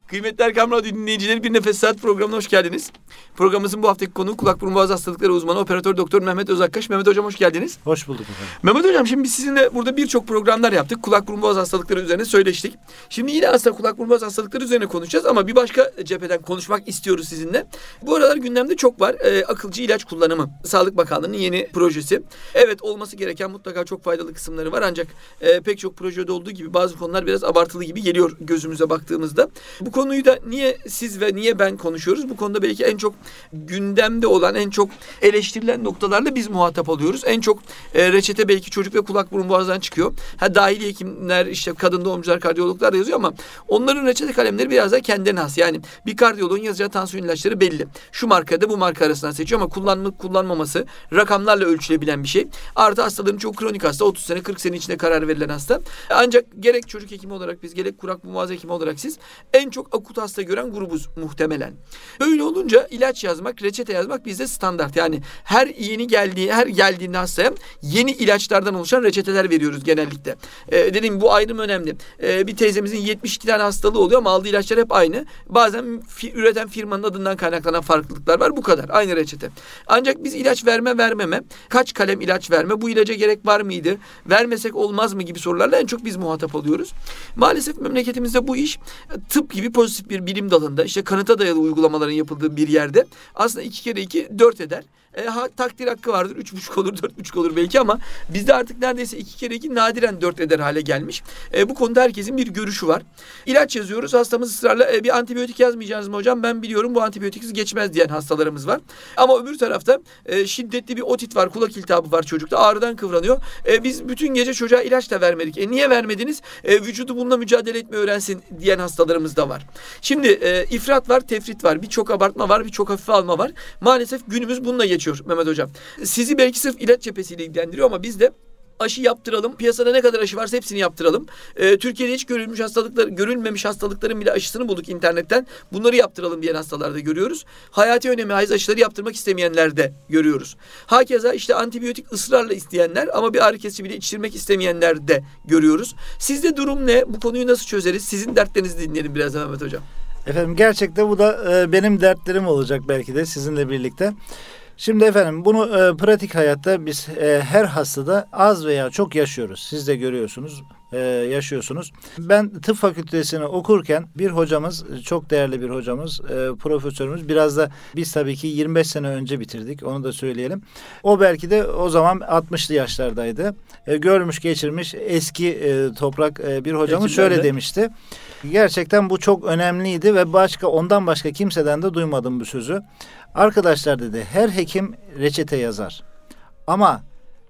Kıymetli Erkam Radyo dinleyicileri, Bir Nefes Saat programına hoş geldiniz. Programımızın bu haftaki konuğu kulak burun boğaz hastalıkları uzmanı operatör doktor Mehmet Özakkaş. Mehmet Hocam hoş geldiniz. Hoş bulduk efendim. Mehmet Hocam, şimdi biz sizinle burada birçok programlar yaptık. Kulak burun boğaz hastalıkları üzerine söyleştik. Şimdi yine aslında kulak burun boğaz hastalıkları üzerine konuşacağız ama bir başka cepheden konuşmak istiyoruz sizinle. Bu aralar gündemde çok var. Akılcı ilaç kullanımı. Sağlık Bakanlığı'nın yeni projesi. Evet, olması gereken mutlaka çok faydalı kısımları var ancak pek çok projede olduğu gibi bazı konular biraz abartılı gibi geliyor gözümüze baktığımızda. Bu konuyu da niye siz ve niye ben konuşuyoruz? Bu konuda belki en çok gündemde olan, en çok eleştirilen noktalarla biz muhatap oluyoruz. En çok reçete belki çocuk ve kulak burun boğazdan çıkıyor. Dahiliye hekimler, işte kadın doğumcular, kardiyologlar da yazıyor ama onların reçete kalemleri biraz da kendine has. Yani bir kardiyoloğun yazacağı tansiyon ilaçları belli. Şu markada bu marka arasından seçiyor ama kullanmaması rakamlarla ölçülebilen bir şey. Artı hastaların çok kronik hasta, 30 sene 40 sene içinde karar verilen hasta. Ancak gerek çocuk hekimi olarak biz, gerek kulak burun boğaz hekimi olarak siz en çok akut hasta gören grubuz muhtemelen. Böyle olunca ilaç yazmak, reçete yazmak bizde standart. Yani her geldiğinde hastaya yeni ilaçlardan oluşan reçeteler veriyoruz genellikle. Dediğim gibi bu ayrım önemli. Bir teyzemizin 72 tane hastalığı oluyor ama aldığı ilaçlar hep aynı. Bazen üreten firmanın adından kaynaklanan farklılıklar var. Bu kadar. Aynı reçete. Ancak biz ilaç vermeme, kaç kalem ilaç verme, bu ilaca gerek var mıydı, vermesek olmaz mı gibi sorularla en çok biz muhatap oluyoruz. Maalesef memleketimizde bu iş tıp gibi pozitif bir bilim dalında, işte kanıta dayalı uygulamaların yapıldığı bir yerde aslında 2 kere 2 4 eder. Takdir hakkı vardır. 3,5 olur, 4,5 olur belki ama bizde artık neredeyse 2 kere 2 nadiren 4 eder hale gelmiş. Bu konuda herkesin bir görüşü var. İlaç yazıyoruz. Hastamız ısrarla bir antibiyotik yazmayacağız mı hocam? Ben biliyorum bu antibiyotiksiz geçmez diyen hastalarımız var. Ama öbür tarafta şiddetli bir otit var, kulak iltihabı var çocukta. Ağrıdan kıvranıyor. Biz bütün gece çocuğa ilaç da vermedik. Niye vermediniz? Vücudu bununla mücadele etmeyi öğrensin diyen hastalarımız da var. Şimdi ifrat var, tefrit var. Birçok abartma var, birçok hafife alma var. Maalesef günümüz bununla geçiyor Mehmet Hocam. Sizi belki sırf ilaç cephesiyle ilgilendiriyor ama biz de aşı yaptıralım. Piyasada ne kadar aşı varsa hepsini yaptıralım. Türkiye'de hiç görülmemiş hastalıkların bile aşısını bulduk internetten. Bunları yaptıralım diyen hastalarda görüyoruz. Hayati önemi haiz aşıları yaptırmak istemeyenler de görüyoruz. Hakeza işte antibiyotik ısrarla isteyenler ama bir ağrı kesici bile içirmek istemeyenler de görüyoruz. Sizde durum ne? Bu konuyu nasıl çözeriz? Sizin dertlerinizi dinleyelim biraz Mehmet Hocam. Efendim, gerçekten bu da benim dertlerim olacak belki de sizinle birlikte. Şimdi efendim, bunu pratik hayatta biz her hastada az veya çok yaşıyoruz. Siz de görüyorsunuz, yaşıyorsunuz. Ben tıp fakültesini okurken bir hocamız, çok değerli bir hocamız, profesörümüz, biraz da biz tabii ki 25 sene önce bitirdik, onu da söyleyelim. O belki de o zaman 60'lı yaşlardaydı. Görmüş geçirmiş eski toprak bir hocamız şöyle demişti. Gerçekten bu çok önemliydi ve ondan başka kimseden de duymadım bu sözü. Arkadaşlar dedi, her hekim reçete yazar. Ama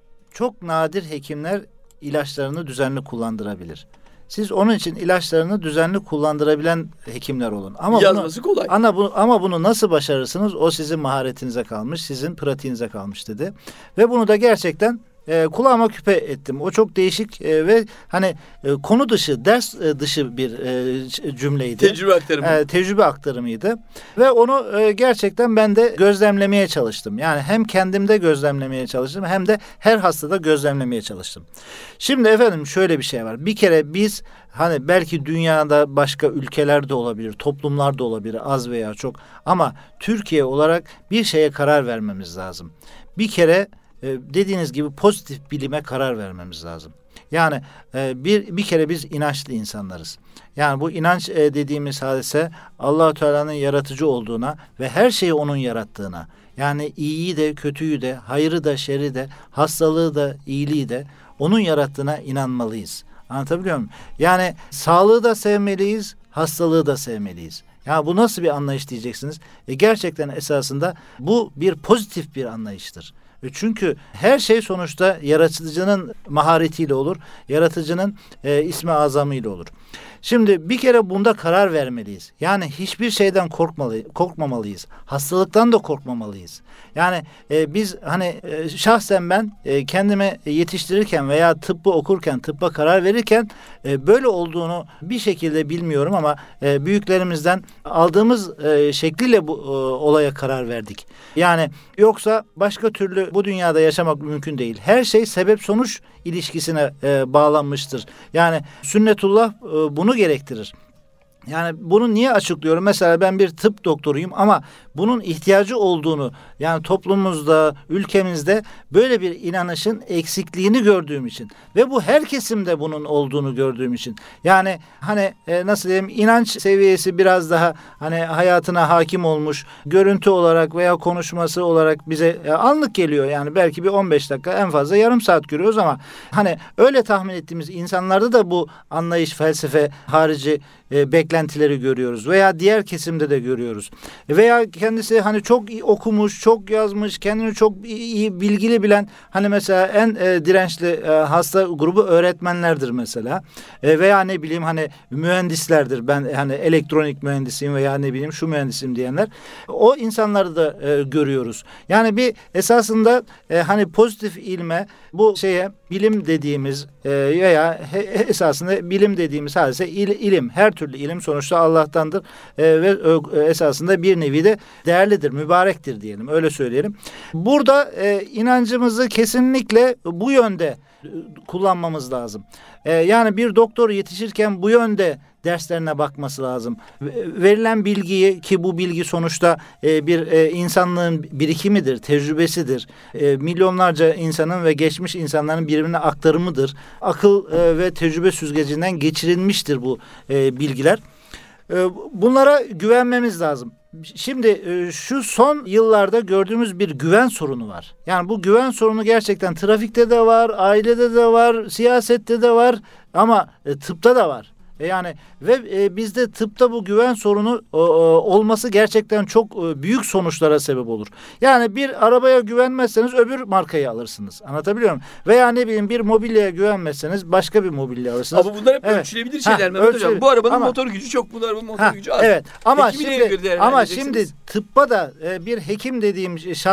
çok nadir hekimler ilaçlarını düzenli kullandırabilir. Siz onun için ilaçlarını düzenli kullandırabilen hekimler olun. Ama yazması kolay. Ama bunu nasıl başarırsınız? O sizin maharetinize kalmış, sizin pratiğinize kalmış dedi. Ve bunu da gerçekten kulağıma küpe ettim. O çok değişik ve konu dışı, ders dışı bir cümleydi. Tecrübe aktarımıydı. Ve onu gerçekten ben de gözlemlemeye çalıştım. Yani hem kendimde gözlemlemeye çalıştım hem de her hastada gözlemlemeye çalıştım. Şimdi efendim, şöyle bir şey var. Bir kere biz belki dünyada başka ülkelerde olabilir, toplumlarda olabilir, az veya çok, ama Türkiye olarak bir şeye karar vermemiz lazım. Bir kere dediğiniz gibi pozitif bilime karar vermemiz lazım. Yani bir kere biz inançlı insanlarız. Yani bu inanç dediğimiz hadise Allah-u Teala'nın yaratıcı olduğuna ve her şeyi onun yarattığına, yani iyiyi de kötüyü de, hayrı da şerri de, hastalığı da iyiliği de onun yarattığına inanmalıyız. Anlatabiliyor muyum? Yani sağlığı da sevmeliyiz, hastalığı da sevmeliyiz. Ya bu nasıl bir anlayış diyeceksiniz? Gerçekten esasında bu bir pozitif bir anlayıştır. Çünkü her şey sonuçta yaratıcının maharetiyle olur. Yaratıcının ismi azamıyla olur. Şimdi bir kere bunda karar vermeliyiz. Yani hiçbir şeyden korkmamalıyız. Hastalıktan da korkmamalıyız. Yani biz şahsen ben kendimi yetiştirirken veya tıbbı okurken, tıbba karar verirken böyle olduğunu bir şekilde bilmiyorum ama büyüklerimizden aldığımız şekliyle bu olaya karar verdik. Yani yoksa başka türlü bu dünyada yaşamak mümkün değil. Her şey sebep-sonuç ilişkisine bağlanmıştır. Yani sünnetullah bunu gerektirir. Yani bunu niye açıklıyorum? Mesela ben bir tıp doktoruyum ama bunun ihtiyacı olduğunu, yani toplumumuzda, ülkemizde böyle bir inanışın eksikliğini gördüğüm için ve bu her kesimde bunun olduğunu gördüğüm için. Yani hani nasıl diyeyim, inanç seviyesi biraz daha hani hayatına hakim olmuş, görüntü olarak veya konuşması olarak bize anlık geliyor. Yani belki bir 15 dakika, en fazla yarım saat görüyoruz ama hani öyle tahmin ettiğimiz insanlarda da bu anlayış, felsefe harici beklentileri görüyoruz veya diğer kesimde de görüyoruz. Veya kendisi hani çok iyi okumuş, çok yazmış, kendini çok iyi bilgili bilen, hani mesela en dirençli hasta grubu öğretmenlerdir mesela. Veya ne bileyim hani mühendislerdir. Ben hani elektronik mühendisiyim veya ne bileyim şu mühendisim diyenler. O insanları da görüyoruz. Yani bir esasında hani pozitif ilme, bu şeye bilim dediğimiz veya esasında bilim dediğimiz hadise ilim. Her türlü ilim sonuçta Allah'tandır ve esasında bir nevi de değerlidir, mübarektir diyelim, öyle söyleyelim. Burada inancımızı kesinlikle bu yönde kullanmamız lazım. Yani bir doktor yetişirken bu yönde derslerine bakması lazım. Verilen bilgiyi, ki bu bilgi sonuçta bir insanlığın birikimidir, tecrübesidir. Milyonlarca insanın ve geçmiş insanların birbirine aktarımıdır. Akıl ve tecrübe süzgecinden geçirilmiştir bu bilgiler. Bunlara güvenmemiz lazım. Şimdi şu son yıllarda gördüğümüz bir güven sorunu var. Yani bu güven sorunu gerçekten trafikte de var, ailede de var, siyasette de var ama tıpta da var. Yani ve bizde tıpta bu güven sorunu olması gerçekten çok büyük sonuçlara sebep olur. Yani bir arabaya güvenmezseniz öbür markayı alırsınız. Anlatabiliyor muyum? Veya ne bileyim bir mobilyaya güvenmezseniz başka bir mobilya alırsınız. Ama bunlar hep ölçülebilir şeyler Mehmet Hocam. Bu arabanın motor gücü çok, bu arabanın motor gücü az. Evet. Ama şimdi şimdi tıbba da bir hekim dediğim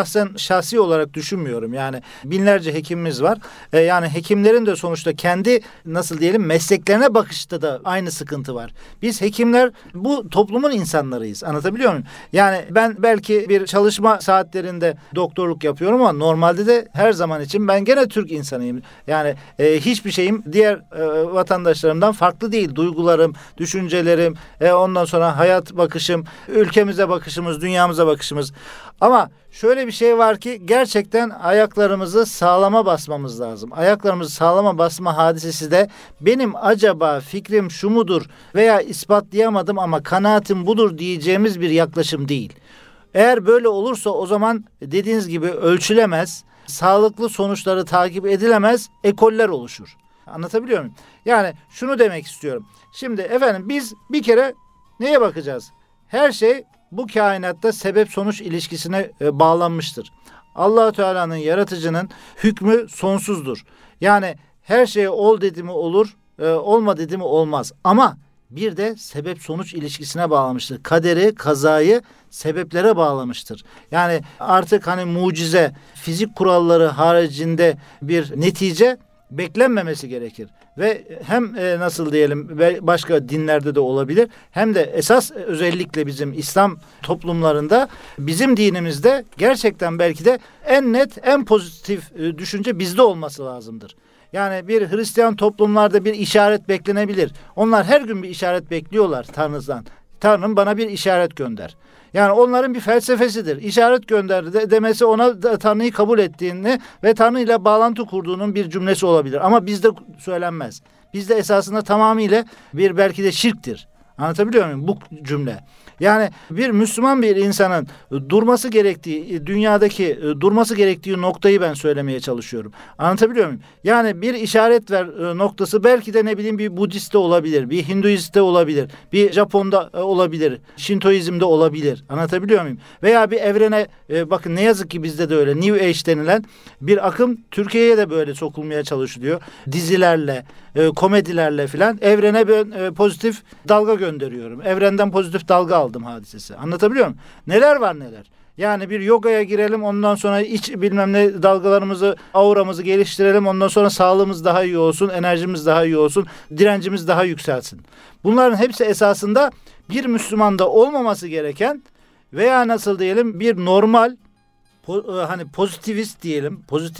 şahsi olarak düşünmüyorum. Yani binlerce hekimimiz var. Yani hekimlerin de sonuçta kendi nasıl diyelim mesleklerine bakışta da aynı sıkıntı var. Biz hekimler bu toplumun insanlarıyız. Anlatabiliyor muyum? Yani ben belki bir çalışma saatlerinde doktorluk yapıyorum ama normalde de her zaman için ben gene Türk insanıyım. Yani hiçbir şeyim diğer vatandaşlarımdan farklı değil. Duygularım, düşüncelerim, ondan sonra hayat bakışım, ülkemize bakışımız, dünyamıza bakışımız. Ama şöyle bir şey var ki gerçekten ayaklarımızı sağlama basmamız lazım. Ayaklarımızı sağlama basma hadisesi de benim acaba fikrim şu mudur veya ispatlayamadım ama kanaatim budur diyeceğimiz bir yaklaşım değil. Eğer böyle olursa o zaman dediğiniz gibi ölçülemez, sağlıklı sonuçları takip edilemez ekoller oluşur. Anlatabiliyor muyum? Yani şunu demek istiyorum. Şimdi efendim biz bir kere neye bakacağız? Her şey bu kainatta sebep sonuç ilişkisine bağlanmıştır. Allah-u Teala'nın, yaratıcının hükmü sonsuzdur. Yani her şeye ol dedi mi olur, olma dedi mi olmaz. Ama bir de sebep sonuç ilişkisine bağlamıştır. Kaderi, kazayı sebeplere bağlamıştır. Yani artık hani mucize, fizik kuralları haricinde bir netice beklenmemesi gerekir. Ve hem nasıl diyelim başka dinlerde de olabilir, hem de esas özellikle bizim İslam toplumlarında, bizim dinimizde gerçekten belki de en net, en pozitif düşünce bizde olması lazımdır. Yani bir Hristiyan toplumlarda bir işaret beklenebilir. Onlar her gün bir işaret bekliyorlar Tanrı'dan. Tanrım bana bir işaret gönder. Yani onların bir felsefesidir. İşaret gönder demesi ona Tanrı'yı kabul ettiğini ve Tanrı ile bağlantı kurduğunun bir cümlesi olabilir. Ama bizde söylenmez. Bizde esasında tamamıyla bir belki de şirktir. Anlatabiliyor muyum bu cümle? Yani bir Müslüman bir insanın durması gerektiği, dünyadaki durması gerektiği noktayı ben söylemeye çalışıyorum. Anlatabiliyor muyum? Yani bir işaret ver noktası belki de ne bileyim bir Budist'te olabilir, bir Hinduist'te olabilir, bir Japon'da olabilir, Şintoizm'de olabilir. Anlatabiliyor muyum? Veya bir evrene bakın ne yazık ki bizde de öyle New Age denilen bir akım Türkiye'ye de böyle sokulmaya çalışılıyor. Dizilerle, komedilerle filan evrene ben pozitif dalga gönderiyorum. Evrenden pozitif dalga aldım hadisesi. Anlatabiliyor muyum? Neler var neler. Yani bir yogaya girelim, ondan sonra iç bilmem ne dalgalarımızı, auramızı geliştirelim, ondan sonra sağlığımız daha iyi olsun, enerjimiz daha iyi olsun, direncimiz daha yükselsin. Bunların hepsi esasında bir Müslümanda olmaması gereken veya nasıl diyelim bir normal hani pozitivist diyelim,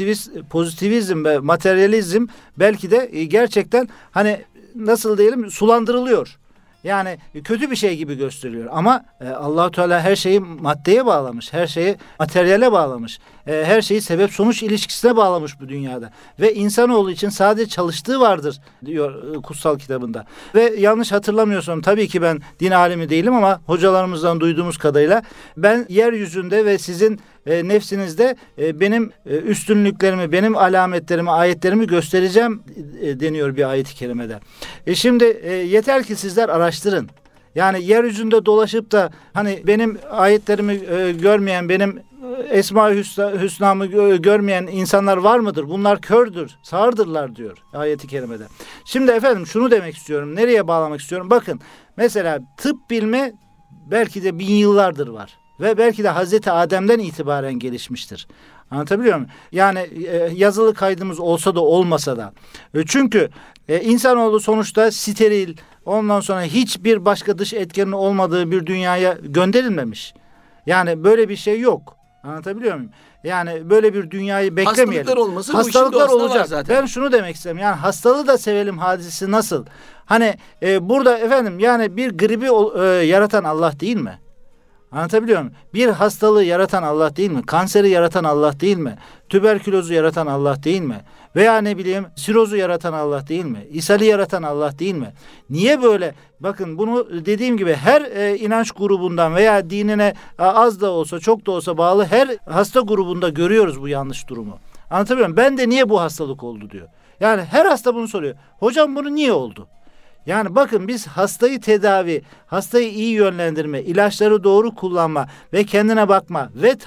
pozitivizm ve materyalizm belki de gerçekten hani nasıl diyelim sulandırılıyor. yani kötü bir şey gibi gösteriliyor. Ama Allah-u Teala her şeyi maddeye bağlamış. Her şeyi materyale bağlamış. Her şeyi sebep sonuç ilişkisine bağlamış bu dünyada. Ve insanoğlu için sadece çalıştığı vardır diyor kutsal kitabında. Ve yanlış hatırlamıyorsam, tabii ki ben din alimi değilim ama hocalarımızdan duyduğumuz kadarıyla ben yeryüzünde ve sizin nefsinizde benim üstünlüklerimi, benim alametlerimi, ayetlerimi göstereceğim deniyor bir ayet-i kerimede. Şimdi yeter ki sizler araştırın. Yani yeryüzünde dolaşıp da hani benim ayetlerimi görmeyen, benim Esma-i Hüsna'mı görmeyen insanlar var mıdır? Bunlar kördür, sağırdırlar diyor ayet-i kerimede. Şimdi efendim şunu demek istiyorum. Nereye bağlamak istiyorum? Bakın mesela tıp bilimi belki de 1000 yıllardır var. Ve belki de Hazreti Adem'den itibaren gelişmiştir. Anlatabiliyor muyum? Yani yazılı kaydımız olsa da olmasa da. Çünkü insanoğlu sonuçta steril, ondan sonra hiçbir başka dış etkenin olmadığı bir dünyaya gönderilmemiş. Yani böyle bir şey yok. Anlatabiliyor muyum? Yani böyle bir dünyayı beklemeyelim. Hastalıklar olması Hastalıklar bu işin doğasında olacak. var zaten. Ben şunu demek istedim. Yani hastalığı da sevelim hadisi nasıl? Hani burada efendim yani bir gribi yaratan Allah değil mi? Anlatabiliyor muyum? Bir hastalığı yaratan Allah değil mi? Kanseri yaratan Allah değil mi? Tüberkülozu yaratan Allah değil mi? Veya ne bileyim sirozu yaratan Allah değil mi? İshali yaratan Allah değil mi? Niye böyle? Bakın bunu dediğim gibi her inanç grubundan veya dinine az da olsa çok da olsa bağlı her hasta grubunda görüyoruz bu yanlış durumu. Anlatabiliyor muyum? Ben de niye bu hastalık oldu diyor. Yani her hasta bunu soruyor. Hocam bunu niye oldu? Yani bakın biz hastayı tedavi, hastayı iyi yönlendirme, ilaçları doğru kullanma ve kendine bakma ve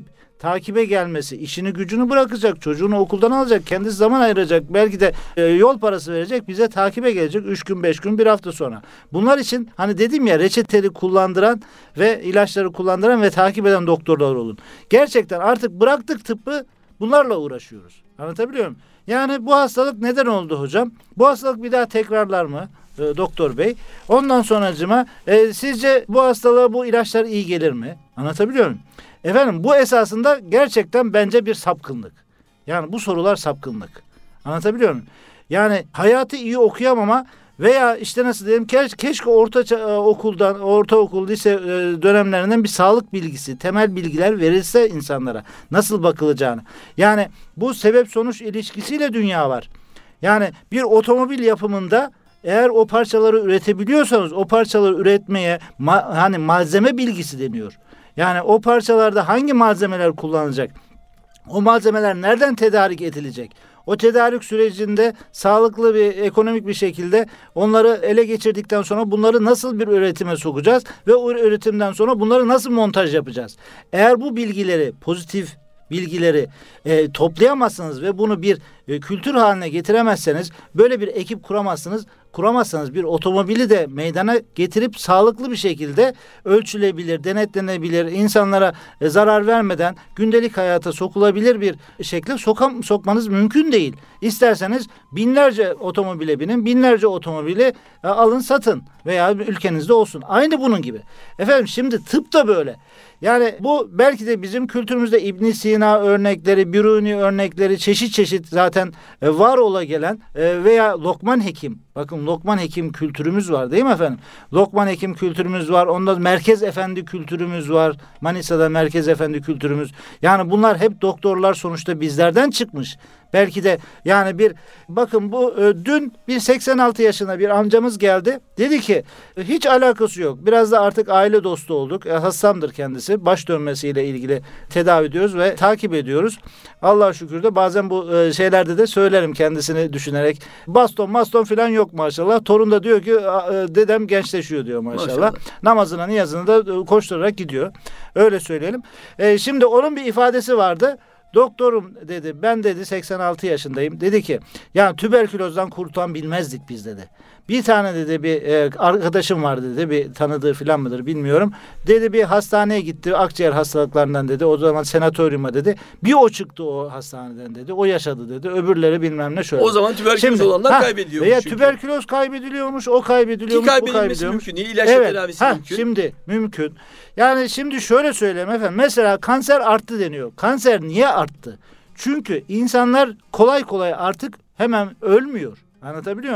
takibe gelmesi, işini gücünü bırakacak, çocuğunu okuldan alacak, kendisi zaman ayıracak, belki de yol parası verecek, bize takibe gelecek 3 gün, 5 gün, bir hafta sonra. Bunlar için hani dedim ya reçeteli kullandıran ve ilaçları kullandıran ve takip eden doktorlar olun. Gerçekten artık bıraktık tıbbı, bunlarla uğraşıyoruz. Anlatabiliyor muyum? Yani bu hastalık neden oldu hocam? Bu hastalık bir daha tekrarlar mı? Doktor bey. Ondan sonracıma sizce bu hastalığa bu ilaçlar iyi gelir mi? Anlatabiliyor muyum? Efendim bu esasında gerçekten bence bir sapkınlık. Yani bu sorular sapkınlık. Anlatabiliyor muyum? Yani hayatı iyi okuyamama veya işte nasıl diyeyim keşke ortaokul, lise dönemlerinden bir sağlık bilgisi, temel bilgiler verilse insanlara. Nasıl bakılacağını. Yani bu sebep sonuç ilişkisiyle dünya var. Yani bir otomobil yapımında eğer o parçaları üretebiliyorsanız o parçaları üretmeye hani malzeme bilgisi deniyor. Yani o parçalarda hangi malzemeler kullanılacak? O malzemeler nereden tedarik edilecek? O tedarik sürecinde sağlıklı bir ekonomik bir şekilde onları ele geçirdikten sonra bunları nasıl bir üretime sokacağız ve o üretimden sonra bunları nasıl montaj yapacağız? Eğer bu bilgileri, pozitif bilgileri toplayamazsınız ve bunu bir kültür haline getiremezseniz böyle bir ekip kuramazsanız bir otomobili de meydana getirip sağlıklı bir şekilde ölçülebilir, denetlenebilir, insanlara zarar vermeden gündelik hayata sokulabilir bir şekilde sokmanız mümkün değil. İsterseniz binlerce otomobile binin, binlerce otomobili alın satın veya ülkenizde olsun. Aynı bunun gibi. Efendim şimdi tıp da böyle. Yani bu belki de bizim kültürümüzde İbn Sina örnekleri, Biruni örnekleri çeşit zaten var ola gelen veya Lokman Hekim. Bakın Lokman Hekim kültürümüz var değil mi efendim? Lokman Hekim kültürümüz var. Onda Merkez Efendi kültürümüz var. Manisa'da Merkez Efendi kültürümüz. Yani bunlar hep doktorlar sonuçta bizlerden çıkmış. Belki de yani bakın bu dün bir 86 yaşında bir amcamız geldi. Dedi ki hiç alakası yok. Biraz da artık aile dostu olduk. Hastamdır kendisi. Baş dönmesiyle ilgili tedavi ediyoruz ve takip ediyoruz. Allah'a şükür de bazen bu şeylerde de söylerim kendisini düşünerek. Baston falan yok maşallah. Torun da diyor ki dedem gençleşiyor diyor maşallah. Namazına niyazına da koşturarak gidiyor. Öyle söyleyelim. Şimdi onun bir ifadesi vardı. Doktorum dedi ben dedi 86 yaşındayım. Dedi ki yani tüberkülozdan kurtulan bilmezdik biz dedi. Bir tane dedi bir arkadaşım var dedi bir tanıdığı filan mıdır bilmiyorum. Dedi bir hastaneye gitti akciğer hastalıklarından dedi. O zaman senatoryuma dedi. Bir o çıktı o hastaneden dedi. O yaşadı dedi. Öbürleri bilmem ne şöyle. O zaman tüberküloz olanlar kaybediyormuş. Veya tüberküloz kaybediliyormuş, o kaybediliyormuş, ki bu kaybedilmesi kaybediliyormuş. mümkün değil. İlaçla tedavisi mümkün. Şimdi mümkün. Yani şimdi şöyle söyleyeyim efendim. Mesela kanser arttı deniyor. Kanser niye arttı? Çünkü insanlar kolay kolay artık hemen ölmüyor. Anlatabiliyor muyum?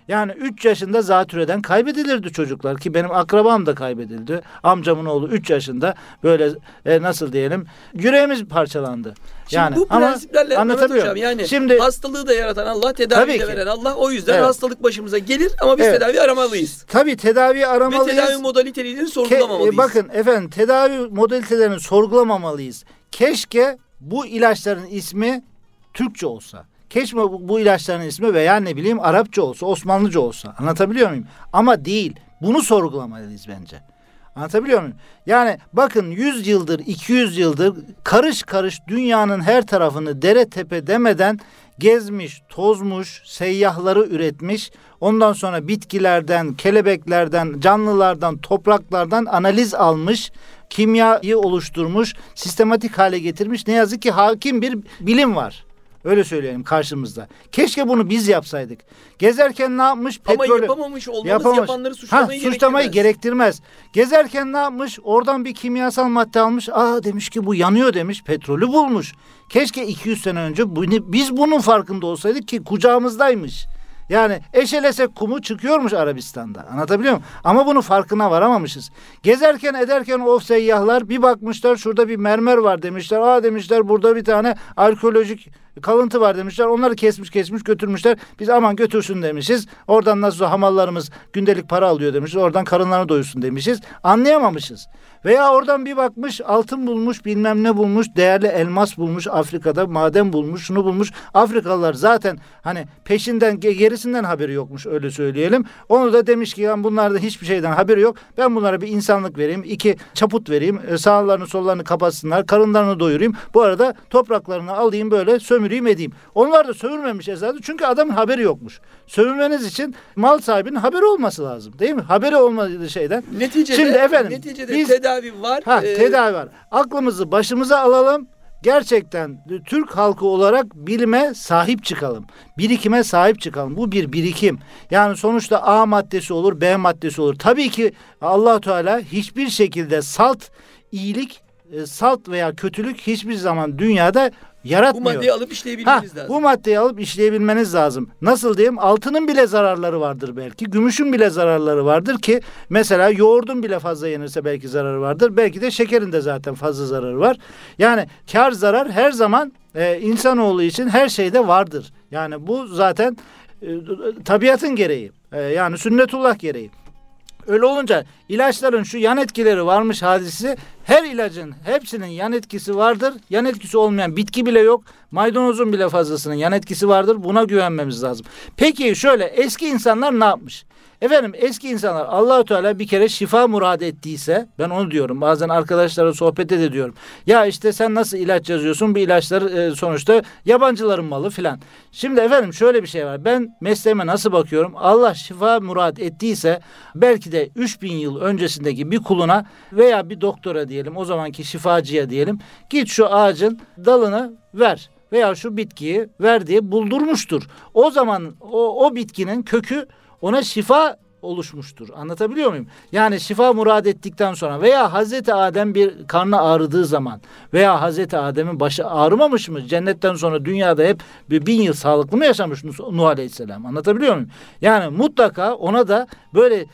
Yani 3 yaşında zatürreden kaybedilirdi çocuklar ki benim akrabam da kaybedildi. Amcamın oğlu 3 yaşında böyle nasıl diyelim yüreğimiz parçalandı. Şimdi Yani bu ama prensiplerle Mehmet anlatabiliyorum. Hocam yani Şimdi hastalığı da yaratan Allah, tedaviyi de ki. veren Allah. O yüzden Evet. hastalık başımıza gelir ama biz Evet. tedavi aramalıyız. Tabii tedavi Ve aramalıyız. tedavi modalitelerini sorgulamamalıyız. Bakın efendim tedavi modalitelerini sorgulamamalıyız. Keşke bu ilaçların ismi Türkçe olsa. Keşke bu ilaçların ismi veya ne bileyim Arapça olsa, Osmanlıca olsa. Anlatabiliyor muyum? Ama değil. Bunu sorgulamalıyız bence. Anlatabiliyor muyum? Yani bakın 100 yıldır, 200 yıldır karış karış dünyanın her tarafını dere tepe demeden gezmiş, tozmuş, seyyahları üretmiş. Ondan sonra bitkilerden, kelebeklerden, canlılardan, topraklardan analiz almış, kimyayı oluşturmuş, sistematik hale getirmiş. Ne yazık ki hakim bir bilim var. Öyle söyleyelim karşımızda. Keşke bunu biz yapsaydık. Gezerken ne yapmış? Ama yapamamış olmamız yapanları suçlamayı gerektirmez. Gezerken ne yapmış? Oradan bir kimyasal madde almış. Demiş ki bu yanıyor demiş. Petrolü bulmuş. Keşke 200 sene önce biz bunun farkında olsaydık ki kucağımızdaymış. Yani eşelesek kumu çıkıyormuş Arabistan'da. Anlatabiliyor muyum? Ama bunun farkına varamamışız. Gezerken ederken o seyyahlar bir bakmışlar şurada bir mermer var demişler. Demişler burada bir tane arkeolojik kalıntı var demişler. Onları kesmiş götürmüşler. Biz aman götürsün demişiz. Oradan nasıl hamallarımız gündelik para alıyor demişiz. Oradan karınlarını doyursun demişiz. Anlayamamışız. Veya oradan bir bakmış altın bulmuş, bilmem ne bulmuş, değerli elmas bulmuş, Afrika'da maden bulmuş, şunu bulmuş. Afrikalılar zaten hani peşinden gerisinden haberi yokmuş öyle söyleyelim. Onu da demiş ki bunlarda hiçbir şeyden haberi yok. Ben bunlara bir insanlık vereyim, 2 çaput vereyim, sağlarını sollarını kapatsınlar, karınlarını doyurayım. Bu arada topraklarını alayım böyle sömüreyim edeyim. Onlar da sömürmemiş esasında çünkü adamın haberi yokmuş. Sömürmeniz için mal sahibinin haberi olması lazım değil mi? Haberi olmadığı şeyden. Neticede biz tedavi var. Tedavi var. Aklımızı başımıza alalım. Gerçekten Türk halkı olarak bilime sahip çıkalım. Birikime sahip çıkalım. Bu bir birikim. Yani sonuçta A maddesi olur, B maddesi olur. Tabii ki Allah Teala hiçbir şekilde iyilik, salt veya kötülük hiçbir zaman dünyada yaratmıyor. Bu maddeyi alıp işleyebilmeniz lazım. Bu maddeyi alıp işleyebilmeniz lazım. Nasıl diyeyim? Altının bile zararları vardır belki. Gümüşün bile zararları vardır ki mesela yoğurdun bile fazla yenirse belki zararı vardır. Belki de şekerin de zaten fazla zararı var. Yani kar zarar her zaman insanoğlu için her şeyde vardır. Yani bu zaten tabiatın gereği. Yani sünnetullah gereği. Öyle olunca ilaçların şu yan etkileri varmış hadisi, her ilacın hepsinin yan etkisi vardır. Yan etkisi olmayan bitki bile yok. Maydanozun bile fazlasının yan etkisi vardır. Buna güvenmemiz lazım. Peki şöyle eski insanlar ne yapmış? Efendim eski insanlar Allah-u Teala bir kere şifa murad ettiyse, ben onu diyorum bazen arkadaşlara sohbet de diyorum. Ya işte sen nasıl ilaç yazıyorsun, bu ilaçlar sonuçta yabancıların malı filan. Şimdi efendim şöyle bir şey var, ben mesleğime nasıl bakıyorum? Allah şifa murad ettiyse belki de 3000 yıl öncesindeki bir kuluna veya bir doktora diyelim, o zamanki şifacıya diyelim, git şu ağacın dalını ver veya şu bitkiyi ver diye buldurmuştur. O zaman o bitkinin kökü ona şifa oluşmuştur. Anlatabiliyor muyum? Yani şifa murad ettikten sonra veya Hazreti Adem bir karnı ağrıdığı zaman veya Hazreti Adem'in başı ağrımamış mı? Cennetten sonra dünyada hep 1000 yıl sağlıklı mı yaşamış Nuh Aleyhisselam? Anlatabiliyor muyum? Yani mutlaka ona da böyle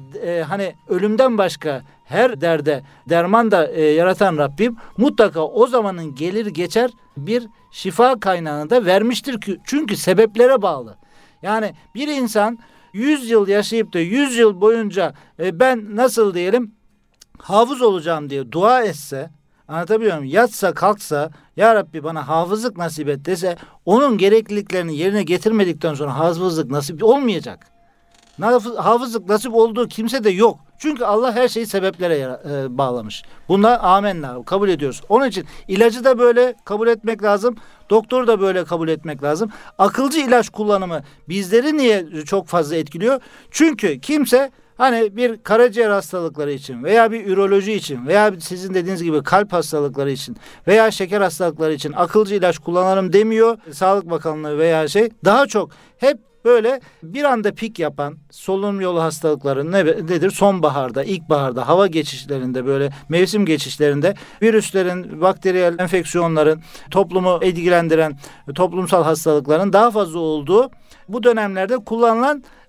hani ölümden başka her derde derman da yaratan Rabbim mutlaka o zamanın gelir geçer bir şifa kaynağını da vermiştir ki çünkü sebeplere bağlı. Yani bir insan 100 yıl yaşayıp da 100 yıl boyunca ben nasıl diyelim hafız olacağım diye dua etse, anlatabiliyor muyum? Yatsa kalksa ya Rabbi bana hafızlık nasip et dese, onun gerekliliklerini yerine getirmedikten sonra hafızlık nasip olmayacak. Hafızlık nasip olduğu kimse de yok. Çünkü Allah her şeyi sebeplere bağlamış. Buna amenna kabul ediyoruz. Onun için ilacı da böyle kabul etmek lazım. Doktoru da böyle kabul etmek lazım. Akılcı ilaç kullanımı bizleri niye çok fazla etkiliyor? Çünkü kimse hani bir karaciğer hastalıkları için veya bir üroloji için veya sizin dediğiniz gibi kalp hastalıkları için veya şeker hastalıkları için akılcı ilaç kullanalım demiyor. Sağlık Bakanlığı veya daha çok hep böyle bir anda pik yapan solunum yolu hastalıkları nedir? Sonbaharda, ilkbaharda, hava geçişlerinde böyle mevsim geçişlerinde virüslerin, bakteriyel enfeksiyonların, toplumu ilgilendiren toplumsal hastalıkların daha fazla olduğu bu dönemlerde kullanılan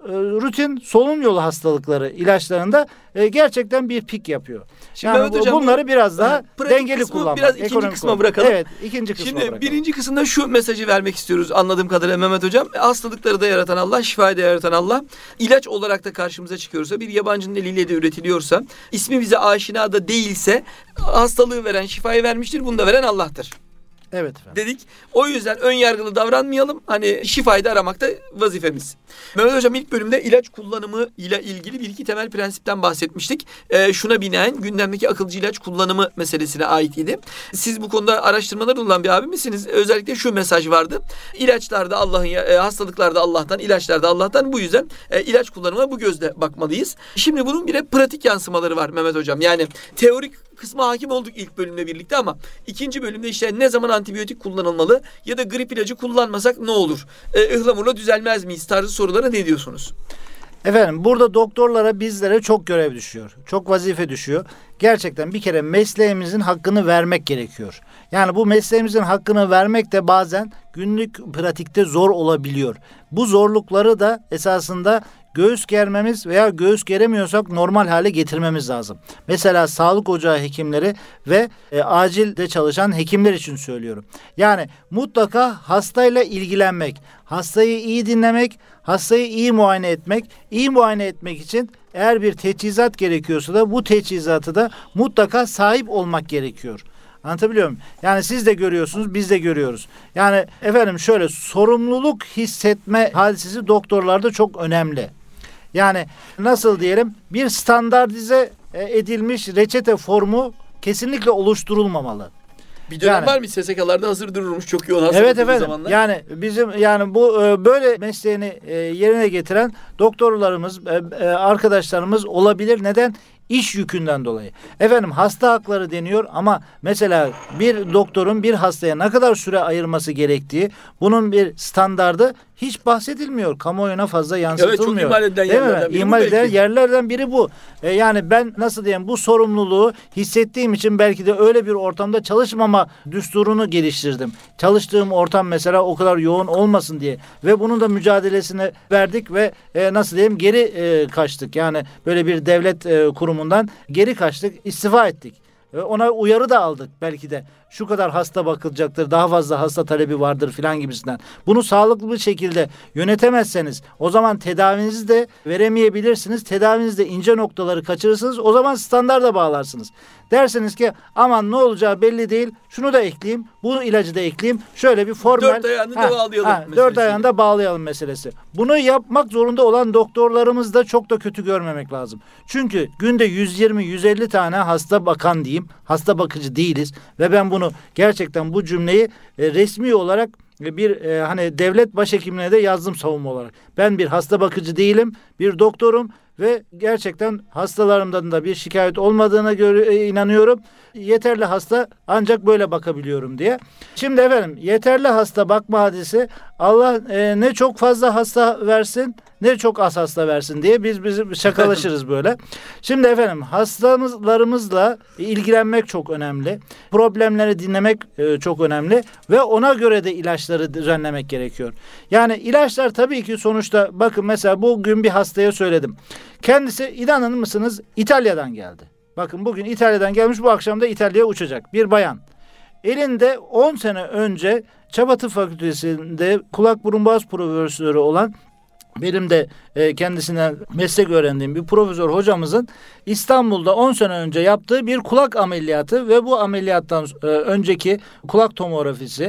rutin solunum yolu hastalıkları ilaçlarında gerçekten bir pik yapıyor. Şimdi Mehmet Hocam, bunları biraz daha dengeli kullanmak. Biraz ikinci kısma bırakalım. Evet, ikinci kısma Şimdi bırakalım. birinci kısımda şu mesajı vermek istiyoruz anladığım kadarıyla Mehmet Hocam. Hastalıkları da yaratan Allah, şifayı da yaratan Allah. İlaç olarak da karşımıza çıkıyorsa, bir yabancının eliyle de üretiliyorsa, ismi bize aşina da değilse, hastalığı veren, şifayı vermiştir. Bunu da veren Allah'tır. Evet efendim. Dedik. O yüzden ön yargılı davranmayalım. Hani şifayı da aramak da vazifemiz. Mehmet Hocam, ilk bölümde ilaç kullanımı ile ilgili bir iki temel prensipten bahsetmiştik. Şuna binaen gündemdeki akılcı ilaç kullanımı meselesine ait idi. Siz bu konuda araştırmalar olan bir abi misiniz? Özellikle şu mesaj vardı. İlaçlarda Allah'ın, hastalıklarda Allah'tan, ilaçlarda Allah'tan. Bu yüzden ilaç kullanımına bu gözle bakmalıyız. Şimdi bunun bir de pratik yansımaları var Mehmet Hocam. Yani teorik kısma hakim olduk ilk bölümle birlikte ama ikinci bölümde işte ne zaman antibiyotik kullanılmalı ya da grip ilacı kullanmasak ne olur? Ihlamurla düzelmez miyiz tarzı sorulara ne diyorsunuz? Efendim, burada doktorlara, bizlere çok görev düşüyor. Çok vazife düşüyor. Gerçekten bir kere mesleğimizin hakkını vermek gerekiyor. Yani bu mesleğimizin hakkını vermek de bazen günlük pratikte zor olabiliyor. Bu zorlukları da esasında göğüs germemiz veya göğüs geremiyorsak normal hale getirmemiz lazım. Mesela sağlık ocağı hekimleri ve acilde çalışan hekimler için söylüyorum. Yani mutlaka hastayla ilgilenmek, hastayı iyi dinlemek, hastayı iyi muayene etmek. İyi muayene etmek için eğer bir teçhizat gerekiyorsa da bu teçhizatı da mutlaka sahip olmak gerekiyor. Anlatabiliyor muyum? Yani siz de görüyorsunuz, biz de görüyoruz. Yani efendim şöyle, sorumluluk hissetme hadisesi doktorlarda çok önemli. Yani nasıl diyelim, bir standartize edilmiş reçete formu kesinlikle oluşturulmamalı. Bir dönem var mı SSK'larda hazır dururmuş çok yoğun hasta evet efendim zamanlar. Yani bizim bu böyle mesleğini yerine getiren doktorlarımız, arkadaşlarımız olabilir. Neden? İş yükünden dolayı. Efendim, hasta hakları deniyor ama mesela bir doktorun bir hastaya ne kadar süre ayırması gerektiği, bunun bir standardı hiç bahsedilmiyor. Kamuoyuna fazla yansıtılmıyor. Evet, çok ihmal edilen yerlerden biri. İhmal edilen yerlerden biri bu. Yani ben nasıl diyeyim, bu sorumluluğu hissettiğim için belki de öyle bir ortamda çalışmama düsturunu geliştirdim. Çalıştığım ortam mesela o kadar yoğun olmasın diye ve bunun da mücadelesini verdik ve nasıl diyeyim, geri kaçtık. Yani böyle bir devlet kurumundan geri kaçtık, istifa ettik. Ona uyarı da aldık belki de. Şu kadar hasta bakılacaktır, daha fazla hasta talebi vardır filan gibisinden. Bunu sağlıklı bir şekilde yönetemezseniz o zaman tedavinizi de veremeyebilirsiniz. Tedavinizde ince noktaları kaçırırsınız. O zaman standarda bağlarsınız. Dersiniz ki aman ne olacağı belli değil. Şunu da ekleyeyim, bu ilacı da ekleyeyim. Şöyle bir formel. Dört ayağını da bağlayalım. Dört ayağında bağlayalım meselesi. Bunu yapmak zorunda olan doktorlarımız da çok da kötü görmemek lazım. Çünkü günde 120-150 tane hasta bakan diyeyim. Hasta bakıcı değiliz ve ben bunu gerçekten bu cümleyi resmi olarak bir hani devlet başhekimliğine de yazdım savunma olarak. Ben bir hasta bakıcı değilim, bir doktorum ve gerçekten hastalarımdan da bir şikayet olmadığına inanıyorum. Yeterli hasta ancak böyle bakabiliyorum diye. Şimdi efendim, yeterli hasta bakma hadisi, Allah ne çok fazla hasta versin ne çok az hasta versin diye biz şakalaşırız böyle. Şimdi efendim, hastalarımızla ilgilenmek çok önemli. Problemleri dinlemek çok önemli ve ona göre de ilaçları düzenlemek gerekiyor. Yani ilaçlar tabii ki sonuçta, bakın mesela bugün bir hastaya söyledim. Kendisi, inanır mısınız, İtalya'dan geldi. Bakın bugün İtalya'dan gelmiş, bu akşam da İtalya'ya uçacak bir bayan. Elinde 10 sene önce Çapa Tıp Fakültesi'nde kulak burun boğaz profesörü olan, benim de kendisinden meslek öğrendiğim bir profesör hocamızın İstanbul'da 10 sene önce yaptığı bir kulak ameliyatı ve bu ameliyattan önceki kulak tomografisi,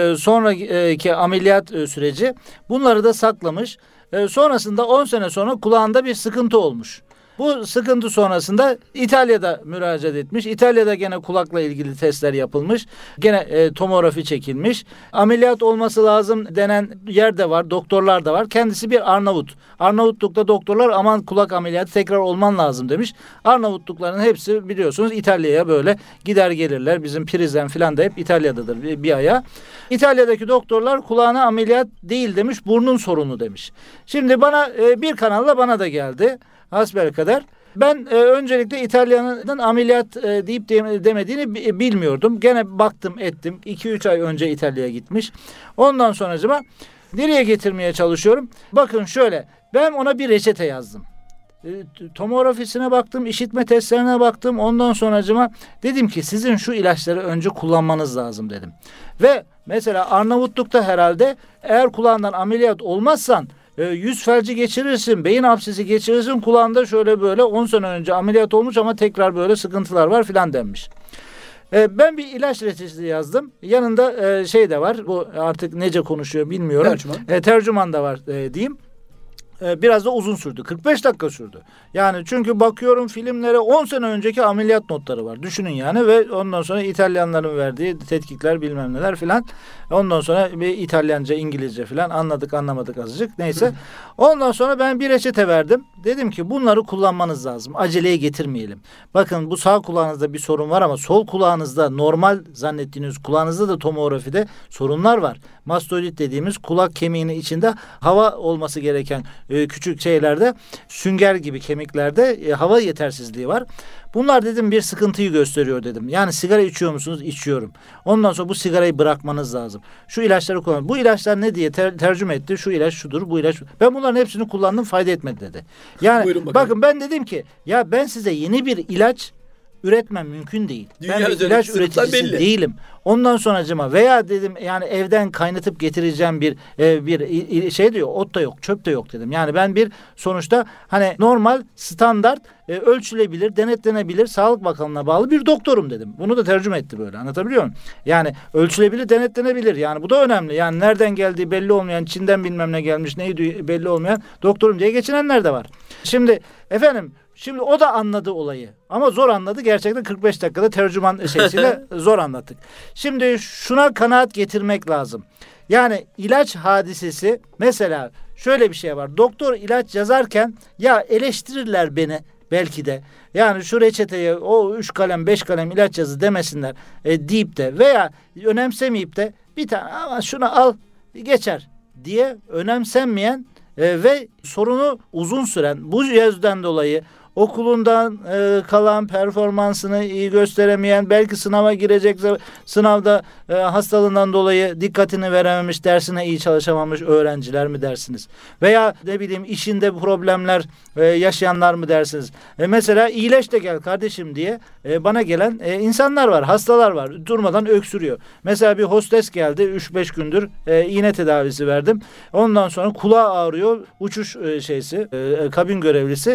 sonraki ameliyat süreci, bunları da saklamış. Sonrasında 10 sene sonra kulağında bir sıkıntı olmuş. Bu sıkıntı sonrasında İtalya'da müracaat etmiş. İtalya'da gene kulakla ilgili testler yapılmış. Gene tomografi çekilmiş. Ameliyat olması lazım denen yer de var. Doktorlar da var. Kendisi bir Arnavut. Arnavutluk'ta doktorlar aman kulak ameliyatı tekrar olman lazım demiş. Arnavutlukların hepsi biliyorsunuz İtalya'ya böyle gider gelirler. Bizim prizden filan da hep İtalya'dadır bir aya. İtalya'daki doktorlar kulağına ameliyat değil demiş. Burnun sorunu demiş. Şimdi bana bir kanalla bana da geldi. Hasbelkader. Ben öncelikle İtalya'nın ameliyat deyip demediğini bilmiyordum. Gene baktım ettim. 2-3 ay önce İtalya'ya gitmiş. Ondan sonracıma nereye getirmeye çalışıyorum? Bakın şöyle, Ben ona bir reçete yazdım. Tomografisine baktım, işitme testlerine baktım. Ondan sonracıma dedim ki sizin şu ilaçları önce kullanmanız lazım dedim. Ve mesela Arnavutluk'ta herhalde eğer kulağından ameliyat olmazsan yüz felci geçirirsin, beyin absesi geçirirsin, kulağında şöyle böyle 10 sene önce ameliyat olmuş ama tekrar böyle sıkıntılar var filan denmiş. Ben bir ilaç reçetesi yazdım. Yanında şey de var. Bu artık nece konuşuyor bilmiyorum. Tercüman da var diyeyim. Biraz da uzun sürdü. 45 dakika sürdü. Yani çünkü bakıyorum filmlere 10 sene önceki ameliyat notları var. Düşünün yani ve ondan sonra İtalyanların verdiği tetkikler bilmem neler filan. Ondan sonra bir İtalyanca, İngilizce filan anladık anlamadık azıcık. Neyse. Ondan sonra ben bir reçete verdim. Dedim ki bunları kullanmanız lazım. Aceleye getirmeyelim. Bakın bu sağ kulağınızda bir sorun var ama sol kulağınızda normal zannettiğiniz kulağınızda da tomografide sorunlar var. Mastoidit dediğimiz kulak kemiğinin içinde hava olması gereken küçük şeylerde sünger gibi kemiklerde hava yetersizliği var. Bunlar dedim bir sıkıntıyı gösteriyor dedim. Yani sigara içiyor musunuz? İçiyorum. Ondan sonra bu sigarayı bırakmanız lazım. Şu ilaçları kullanın. Bu ilaçlar ne diye tercüme etti? Şu ilaç şudur, bu ilaç. Ben bunların hepsini kullandım, fayda etmedi dedi. Yani bakın ben dedim ki ya ben size yeni bir ilaç üretmem mümkün değil. Dünya ben bir ilaç üreticisi değilim. Ondan sonracıma veya dedim yani evden kaynatıp getireceğim bir şey diyor, ot da yok, çöp de yok dedim. Yani ben bir sonuçta hani normal standart ölçülebilir, denetlenebilir, Sağlık Bakanlığı'na bağlı bir doktorum dedim. Bunu da tercüme etti böyle. Anlatabiliyor muyum? Yani ölçülebilir, denetlenebilir. Yani bu da önemli. Yani nereden geldiği belli olmayan, Çin'den bilmem ne gelmiş, neydi belli olmayan doktorum diye geçinenler de var. Şimdi efendim o da anladı olayı. Ama zor anladı. Gerçekten 45 dakikada tercüman şeysiyle zor anlattık. Şimdi şuna kanaat getirmek lazım. Yani ilaç hadisesi mesela şöyle bir şey var. Doktor ilaç yazarken ya eleştirirler beni belki de. Yani şu reçeteye o 3 kalem 5 kalem ilaç yazı demesinler deyip de veya önemsemeyip de bir tane ama şunu al geçer diye önemsenmeyen ve sorunu uzun süren bu yüzden dolayı okulundan kalan performansını iyi gösteremeyen, belki sınava girecekse sınavda hastalığından dolayı dikkatini verememiş, dersine iyi çalışamamış öğrenciler mi dersiniz? Veya ne bileyim işinde problemler yaşayanlar mı dersiniz? Mesela iyileş de gel kardeşim diye bana gelen insanlar var, hastalar var. Durmadan öksürüyor. Mesela bir hostes geldi 3-5 gündür iğne tedavisi verdim. Ondan sonra kulağı ağrıyor. Uçuş kabin görevlisi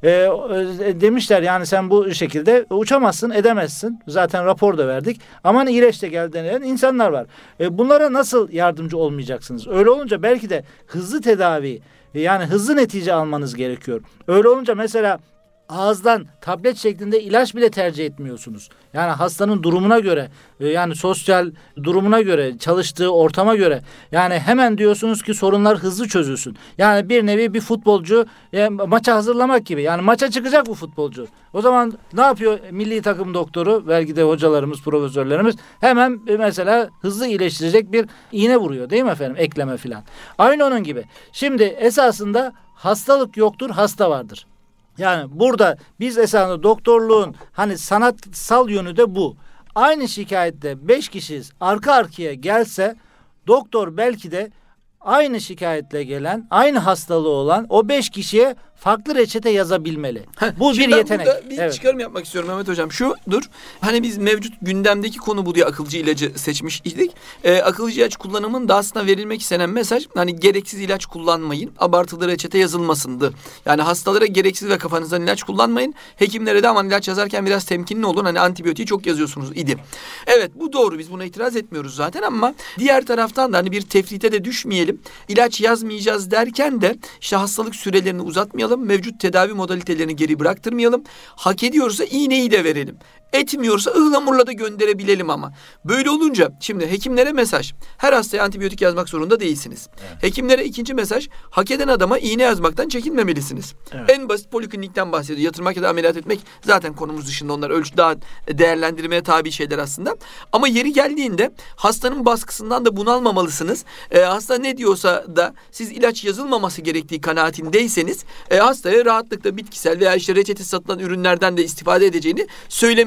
demişler yani sen bu şekilde uçamazsın, edemezsin. Zaten rapor da verdik. Aman iyileş de gel denen insanlar var. Bunlara nasıl yardımcı olmayacaksınız? Öyle olunca belki de hızlı tedavi yani hızlı netice almanız gerekiyor. Öyle olunca mesela ağızdan tablet şeklinde ilaç bile tercih etmiyorsunuz. Yani hastanın durumuna göre, yani sosyal durumuna göre, çalıştığı ortama göre yani hemen diyorsunuz ki sorunlar hızlı çözülsün. Yani bir nevi bir futbolcu maça hazırlamak gibi. Yani maça çıkacak bu futbolcu. O zaman ne yapıyor milli takım doktoru, belki de hocalarımız, profesörlerimiz hemen mesela hızlı iyileştirecek bir iğne vuruyor değil mi efendim? Ekleme filan. Aynı onun gibi. Şimdi esasında hastalık yoktur, hasta vardır. Yani burada biz esasında doktorluğun hani sanatsal yönü de bu. Aynı şikayette 5 kişi arka arkaya gelse doktor belki de aynı şikayetle gelen, aynı hastalığı olan o 5 kişiye farklı reçete yazabilmeli. Bu bir yetenek. Burada bir çıkarım yapmak istiyorum Mehmet Hocam. Şudur. Hani biz mevcut gündemdeki konu bu diye akılcı ilacı seçmiş idik. Akılcı ilaç kullanımında aslında verilmek istenen mesaj hani gereksiz ilaç kullanmayın. Abartılı reçete yazılmasındı. Yani hastalara gereksiz ve kafanızdan ilaç kullanmayın. Hekimlere de aman ilaç yazarken biraz temkinli olun. Hani antibiyotiği çok yazıyorsunuz idi. Evet bu doğru. Biz buna itiraz etmiyoruz zaten ama diğer taraftan da hani bir tefrite de düşmeyelim. İlaç yazmayacağız derken de işte hastalık sürelerini uzatmayalım. Mevcut tedavi modalitelerini geri bıraktırmayalım. Hak ediyorsa iğneyi de verelim. Etmiyorsa ıhlamurla da gönderebilelim ama. Böyle olunca şimdi hekimlere mesaj. Her hastaya antibiyotik yazmak zorunda değilsiniz. Evet. Hekimlere ikinci mesaj. Hak eden adama iğne yazmaktan çekinmemelisiniz. Evet. En basit poliklinikten bahsediyor. Yatırmak ya da ameliyat etmek zaten konumuz dışında, onlar daha değerlendirmeye tabi şeyler aslında. Ama yeri geldiğinde hastanın baskısından da bunalmamalısınız. Hasta ne diyorsa da siz ilaç yazılmaması gerektiği kanaatindeyseniz hastaya rahatlıkla bitkisel veya işte reçetesi satılan ürünlerden de istifade edeceğini söylemeyi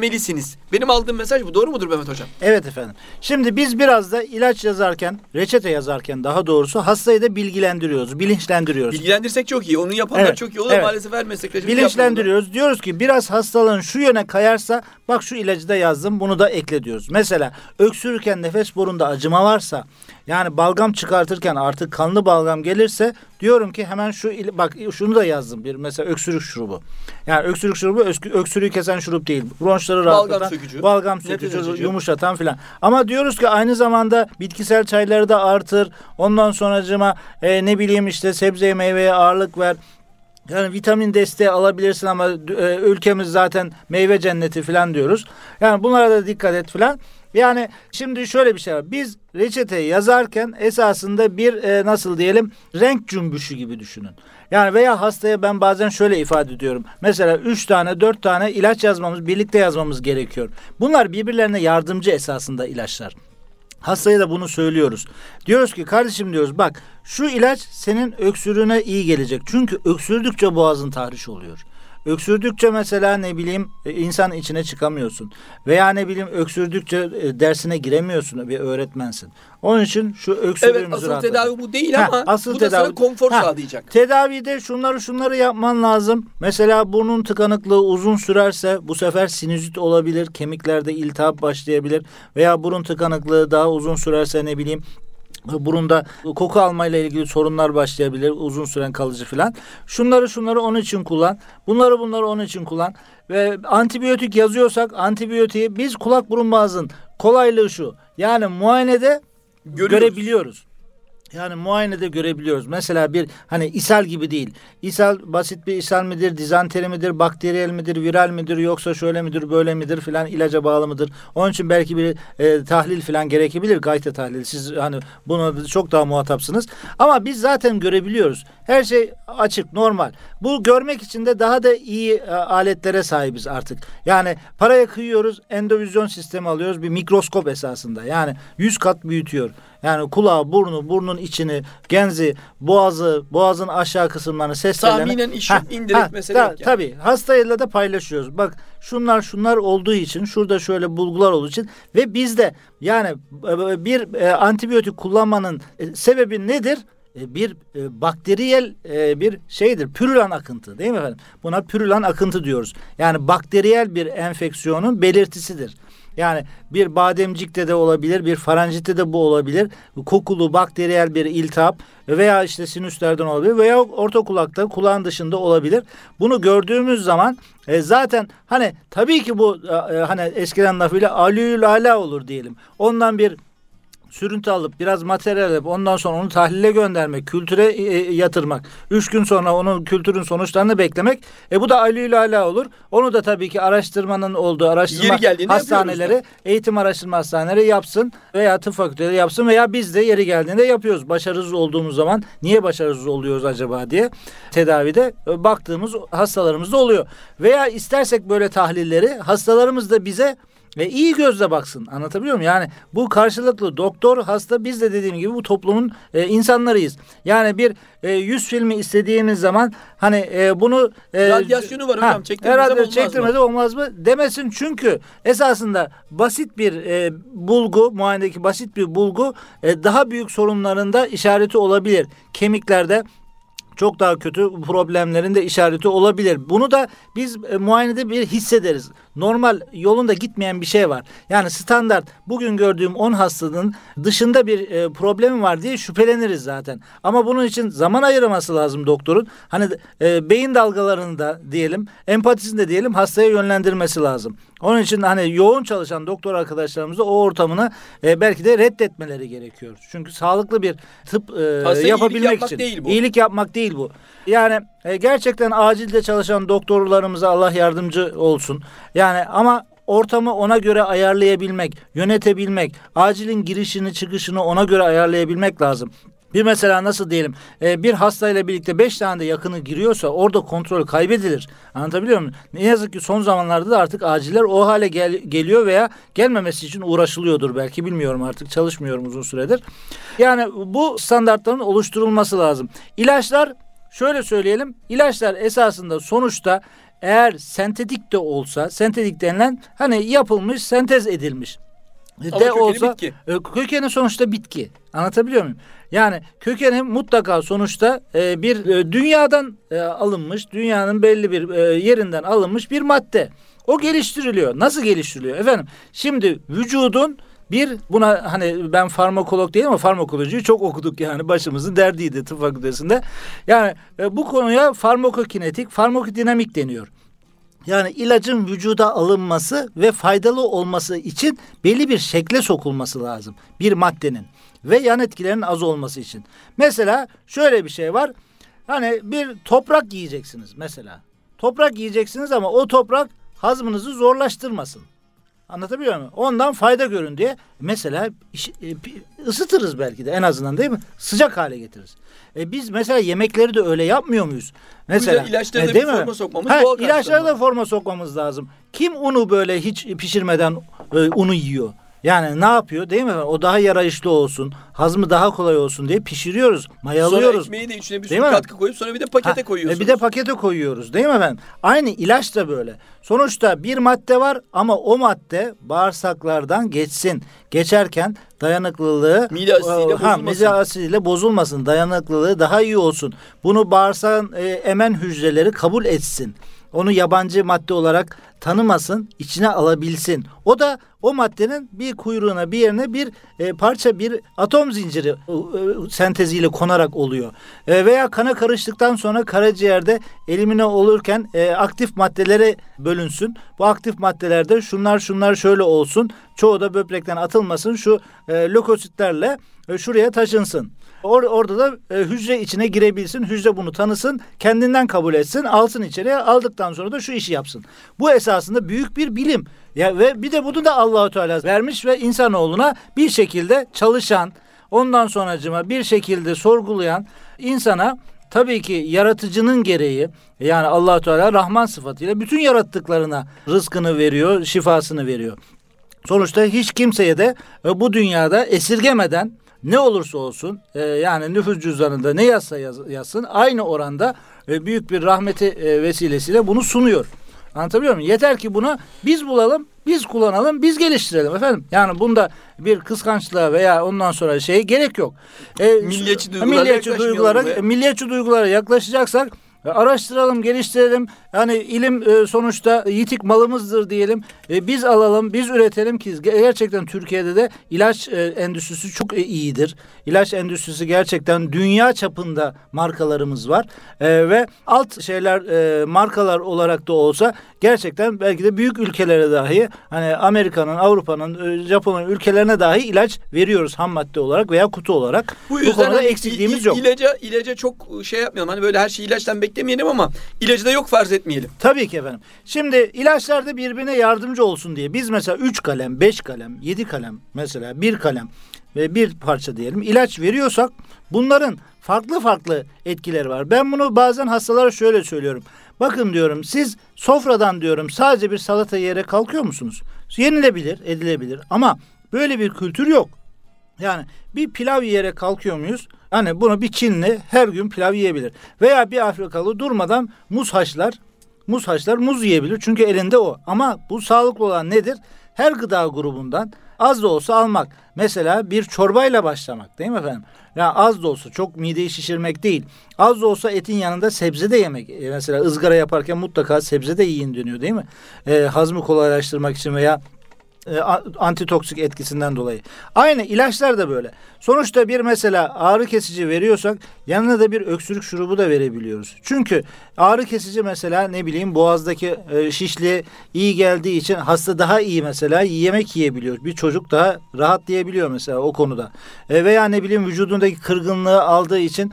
etmelisiniz. Benim aldığım mesaj bu. Doğru mudur Mehmet Hocam? Evet efendim. Şimdi biz biraz da ilaç yazarken, reçete yazarken daha doğrusu hastayı da bilgilendiriyoruz, bilinçlendiriyoruz. Bilgilendirsek çok iyi. Onu yapanlar Evet, çok iyi olur. evet. Maalesef her meslektaşımız Bilinçlendiriyoruz. Diyoruz ki biraz hastalığın şu yöne kayarsa bak şu ilacı da yazdım, bunu da ekle diyoruz. Mesela öksürürken nefes borunda acıma varsa, yani balgam çıkartırken artık kanlı balgam gelirse diyorum ki hemen bak şunu da yazdım. Bir mesela öksürük şurubu. Yani öksürük şurubu öksürüğü kesen şurup değil. Bronşları rahatlatan, balgam sökücü, yumuşatan filan. Ama diyoruz ki aynı zamanda bitkisel çayları da artır. Ondan sonracığıma ne bileyim işte sebzeye meyveye ağırlık ver. Yani vitamin desteği alabilirsin ama ülkemiz zaten meyve cenneti falan diyoruz. Yani bunlara da dikkat et falan. Yani şimdi şöyle bir şey var. Biz reçeteyi yazarken esasında bir nasıl diyelim renk cümbüşü gibi düşünün. Yani veya hastaya ben bazen şöyle ifade ediyorum. Mesela 3 tane 4 tane ilaç birlikte yazmamız gerekiyor. Bunlar birbirlerine yardımcı esasında ilaçlar. Hastaya da bunu söylüyoruz. Diyoruz ki kardeşim diyoruz bak şu ilaç senin öksürüğüne iyi gelecek. Çünkü öksürdükçe boğazın tahriş oluyor. Öksürdükçe mesela ne bileyim insan içine çıkamıyorsun. Veya ne bileyim öksürdükçe dersine giremiyorsun, bir öğretmensin. Onun için şu öksürüğümüzü evet, asıl tedavi bu değil ama asıl bu da tedavi, sana konfor sağlayacak. Tedavide şunları yapman lazım. Mesela burnun tıkanıklığı uzun sürerse bu sefer sinüzit olabilir. Kemiklerde iltihap başlayabilir. Veya burun tıkanıklığı daha uzun sürerse ne bileyim burunda koku almayla ilgili sorunlar başlayabilir. Uzun süren kalıcı filan. Şunları onun için kullan. Bunları onun için kullan. Ve antibiyotik yazıyorsak antibiyotiği biz kulak burun boğazın kolaylığı şu. Yani muayenede görebiliyoruz. Yani muayenede görebiliyoruz. Mesela bir hani ishal gibi değil. İshal basit bir ishal midir, dizanteri midir, bakteriyel midir, viral midir yoksa şöyle midir, böyle midir filan ilaca bağlı mıdır? Onun için belki bir tahlil filan gerekebilir. Gayta tahlili. Siz hani buna çok daha muhatapsınız. Ama biz zaten görebiliyoruz. Her şey açık, normal. Bu görmek için de daha da iyi aletlere sahibiz artık. Yani paraya kıyıyoruz, endovizyon sistemi alıyoruz. Bir mikroskop esasında. Yani 100 kat büyütüyor. Yani kulağı, burnun içini, genzi, boğazın aşağı kısımlarını, seslerini. Tahminen indirek mesele yok yani. Tabii. Hastayla da paylaşıyoruz. Bak şunlar olduğu için, şurada şöyle bulgular olduğu için ve bizde yani bir antibiyotik kullanmanın sebebi nedir? Bir bakteriyel bir şeydir. Pürülan akıntı değil mi efendim? Buna pürülan akıntı diyoruz. Yani bakteriyel bir enfeksiyonun belirtisidir. Yani bir bademcikte de olabilir, bir faranjitte de bu olabilir. Kokulu bakteriyel bir iltihap veya işte sinüslerden olabilir veya orta kulakta, kulağın dışında olabilir. Bunu gördüğümüz zaman zaten hani tabii ki bu hani eskiden lafıyla alüyül olur diyelim. Ondan bir sürüntü alıp biraz materyal alıp ondan sonra onu tahlile göndermek, kültüre yatırmak. 3 gün sonra onun kültürün sonuçlarını beklemek. Bu da alüyül olur. Onu da tabii ki araştırmanın olduğu araştırma hastaneleri, eğitim araştırma hastaneleri yapsın veya tıp fakülteleri yapsın veya biz de yeri geldiğinde yapıyoruz. Başarısız olduğumuz zaman niye başarısız oluyoruz acaba diye tedavide baktığımız hastalarımız da oluyor. Veya istersek böyle tahlilleri hastalarımız da bize iyi gözle baksın. Anlatabiliyor muyum? Yani bu karşılıklı doktor, hasta biz de dediğim gibi bu toplumun insanlarıyız. Yani bir yüz filmi istediğimiz zaman hani bunu radyasyonu var hocam. Çektirmede olmaz mı? Demesin çünkü esasında basit bir bulgu, muayenedeki basit bir bulgu daha büyük sorunlarında işareti olabilir. Kemiklerde çok daha kötü problemlerin de işareti olabilir. Bunu da biz muayenede bir hissederiz. Normal yolunda gitmeyen bir şey var. Yani standart bugün gördüğüm 10 hastanın dışında bir problemi var diye şüpheleniriz zaten. Ama bunun için zaman ayırması lazım doktorun. Hani beyin dalgalarını da diyelim, empatisini de diyelim hastaya yönlendirmesi lazım. Onun için hani yoğun çalışan doktor arkadaşlarımız da o ortamını belki de reddetmeleri gerekiyor. Çünkü sağlıklı bir tıp yapabilmek için. İyilik yapmak değil bu. Yani gerçekten acilde çalışan doktorlarımıza Allah yardımcı olsun. Yani ama ortamı ona göre ayarlayabilmek, yönetebilmek, acilin girişini çıkışını ona göre ayarlayabilmek lazım. Bir mesela nasıl diyelim bir hastayla birlikte 5 tane de yakını giriyorsa orada kontrol kaybedilir. Anlatabiliyor muyum? Ne yazık ki son zamanlarda da artık aciller o hale geliyor veya gelmemesi için uğraşılıyordur belki, bilmiyorum, artık çalışmıyorum uzun süredir. Yani bu standartların oluşturulması lazım. İlaçlar, şöyle söyleyelim, ilaçlar esasında sonuçta eğer sentetik de olsa, sentetik denilen hani yapılmış, sentez edilmiş Ama de kökeni olsa bitki. Kökeni sonuçta bitki. Anlatabiliyor muyum? Yani kökeni mutlaka sonuçta bir dünyadan alınmış, dünyanın belli bir yerinden alınmış bir madde. O geliştiriliyor. Nasıl geliştiriliyor? Efendim, şimdi vücudun buna hani ben farmakolog değilim ama farmakolojiyi çok okuduk, yani başımızın derdiydi tıp fakültesinde. Yani bu konuya farmakokinetik, farmakodinamik deniyor. Yani ilacın vücuda alınması ve faydalı olması için belli bir şekle sokulması lazım bir maddenin ve yan etkilerinin az olması için. Mesela şöyle bir şey var. Hani bir toprak yiyeceksiniz mesela. Toprak yiyeceksiniz ama o toprak hazmınızı zorlaştırmasın. Anlatabiliyor muyum? Ondan fayda görün diye mesela ısıtırız belki de, en azından, değil mi? Sıcak hale getiririz. Biz mesela yemekleri de öyle yapmıyor muyuz? Mesela Bu yüzden ilaçları da değil bir mi? forma sokmamız doğal İlaçları karşılanma. da forma sokmamız lazım. Kim unu böyle hiç pişirmeden unu yiyor? Yani ne yapıyor, değil mi? O daha yarayışlı olsun, hazmı daha kolay olsun diye pişiriyoruz, mayalıyoruz. Sonra ekmeği de içine bir Değil sürü mi? katkı koyup sonra bir de pakete koyuyorsunuz. Bir de pakete koyuyoruz, değil mi efendim? Aynı ilaç da böyle. Sonuçta bir madde var ama o madde bağırsaklardan geçsin. Geçerken dayanıklılığı Mide asidiyle bozulmasın. mide asidiyle bozulmasın. Dayanıklılığı daha iyi olsun. Bunu bağırsağın emen hücreleri kabul etsin. Onu yabancı madde olarak tanımasın, içine alabilsin. O da o maddenin bir kuyruğuna, bir yerine bir parça, bir atom zinciri senteziyle konarak oluyor. Veya kana karıştıktan sonra karaciğerde elimine olurken aktif maddelere bölünsün. Bu aktif maddelerde şunlar şöyle olsun. Çoğu da böbrekten atılmasın. Şu lökositlerle şuraya taşınsın. Orada da hücre içine girebilsin. Hücre bunu tanısın. Kendinden kabul etsin. Alsın içeriye. Aldıktan sonra da şu işi yapsın. Bu esasında büyük bir bilim. Ya ve bir de bunu da Allah-u Teala vermiş ve insanoğluna bir şekilde çalışan, ondan sonracıma bir şekilde sorgulayan insana, tabii ki yaratıcının gereği, yani Allah-u Teala Rahman sıfatıyla bütün yarattıklarına rızkını veriyor, şifasını veriyor. Sonuçta hiç kimseye de bu dünyada esirgemeden, ne olursa olsun yani nüfus cüzdanında ne yazsa yazsın, aynı oranda büyük bir rahmeti vesilesiyle bunu sunuyor. Anlatabiliyor muyum? Yeter ki bunu biz bulalım, biz kullanalım, biz geliştirelim efendim. Yani bunda bir kıskançlığa veya ondan sonra gerek yok. Milliyetçi duygulara yaklaşacaksak araştıralım, geliştirelim. Yani ilim sonuçta yitik malımızdır diyelim. Biz alalım, biz üretelim ki gerçekten Türkiye'de de ilaç endüstrisi çok iyidir. İlaç endüstrisi gerçekten dünya çapında markalarımız var. Ve alt markalar olarak da olsa gerçekten belki de büyük ülkelere dahi, hani Amerika'nın, Avrupa'nın, Japonya'nın ülkelerine dahi ilaç veriyoruz ham madde olarak veya kutu olarak. Bu yüzden konuda eksikliğimiz yok. İlaca çok yapmayalım. Hani böyle her şeyi ilaçtan beklemeyelim ama ilacı da yok farz etmeyelim. Tabii ki efendim. Şimdi ilaçlar da birbirine yardımcı olsun diye biz mesela 3 kalem, 5 kalem, 7 kalem, mesela 1 kalem ve bir parça diyelim ilaç veriyorsak bunların farklı etkileri var. Ben bunu bazen hastalara şöyle söylüyorum. Bakın diyorum, siz sofradan diyorum sadece bir salata yiyerek kalkıyor musunuz? Yenilebilir, edilebilir ama böyle bir kültür yok. Yani bir pilav yiyerek kalkıyor muyuz? Hani bunu bir Çinli her gün pilav yiyebilir. Veya bir Afrikalı durmadan muz haşlar, muz yiyebilir. Çünkü elinde o. Ama bu sağlıklı olan nedir? Her gıda grubundan az da olsa almak. Mesela bir çorbayla başlamak, değil mi efendim? Yani az da olsa, çok mideyi şişirmek değil. Az da olsa etin yanında sebze de yemek. Mesela ızgara yaparken mutlaka sebze de yiyin deniyor, değil mi? Hazmı kolaylaştırmak için veya antitoksik etkisinden dolayı. Aynı ilaçlar da böyle. Sonuçta bir mesela ağrı kesici veriyorsak yanına da bir öksürük şurubu da verebiliyoruz. Çünkü ağrı kesici mesela boğazdaki şişliğe iyi geldiği için hasta daha iyi mesela yemek yiyebiliyor. Bir çocuk daha rahat yiyebiliyor mesela o konuda. Veya vücudundaki kırgınlığı aldığı için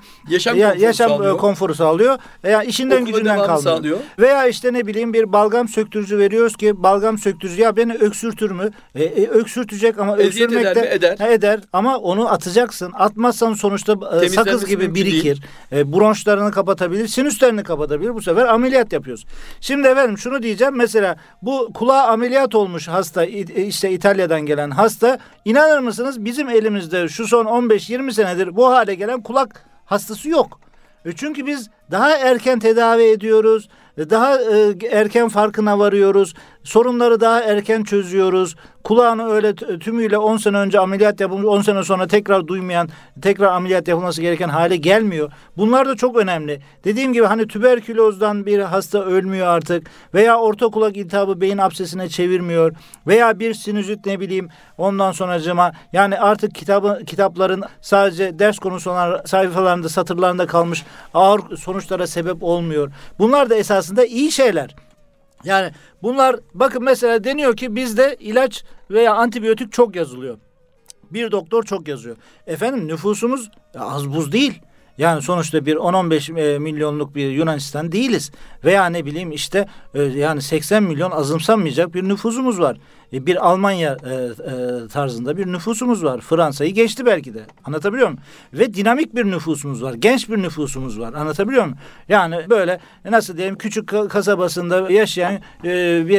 yaşam konforu sağlıyor. Veya işinden gücünden kalmıyor. Sağlıyor. Veya bir balgam söktürücü veriyoruz ki balgam söktürücü beni öksürtür mü? Öksürtecek ama öksürmek de eder ama onu atacaksın. Atmazsan sonuçta sakız gibi birikir. Bronşlarını kapatabilir, sinüslerini kapatabilir. Bu sefer ameliyat yapıyoruz. Şimdi efendim şunu diyeceğim. Mesela bu kulağa ameliyat olmuş hasta, işte İtalya'dan gelen hasta, inanır mısınız bizim elimizde şu son 15-20 senedir bu hale gelen kulak hastası yok. Çünkü biz daha erken tedavi ediyoruz. Daha erken farkına varıyoruz. Sorunları daha erken çözüyoruz. Kulağını öyle tümüyle 10 sene önce ameliyat yapılmış, 10 sene sonra tekrar duymayan, tekrar ameliyat yapılması gereken hale gelmiyor. Bunlar da çok önemli. Dediğim gibi hani tüberkülozdan bir hasta ölmüyor artık veya orta kulak iltihabı beyin absesine çevirmiyor veya bir sinüzit ne bileyim ondan sonracığıma yani artık kitapların sadece ders konusu olan sayfalarında, satırlarında kalmış ağır sonuçlara sebep olmuyor. Bunlar da esasında iyi şeyler. Yani bunlar bakın mesela deniyor ki bizde ilaç veya antibiyotik çok yazılıyor. Bir doktor çok yazıyor. Efendim nüfusumuz az buz değil. Yani sonuçta bir 10-15 milyonluk bir Yunanistan değiliz. Veya ne bileyim işte yani 80 milyon azımsanmayacak bir nüfusumuz var. Bir Almanya tarzında bir nüfusumuz var. Fransa'yı geçti belki de. Anlatabiliyor muyum? Ve dinamik bir nüfusumuz var. Genç bir nüfusumuz var. Anlatabiliyor muyum? Yani böyle nasıl diyeyim küçük kasabasında yaşayan bir